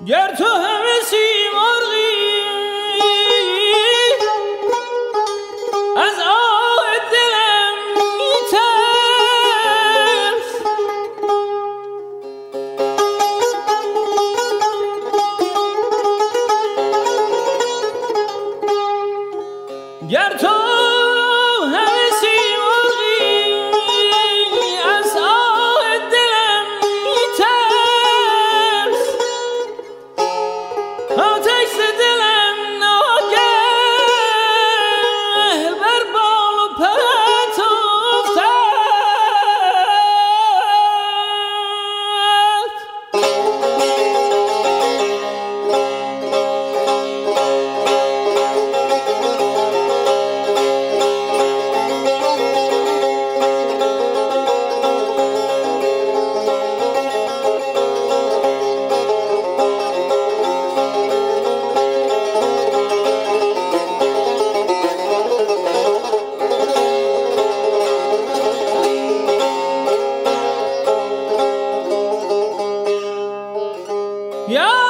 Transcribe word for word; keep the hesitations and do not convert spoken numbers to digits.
گر تو همه سیمرغی از آه دلم میترس، گر تو همه سیمرغی از آه دلم میترس، آتش ز دلم ناگه بر بال و پرت افتد. یا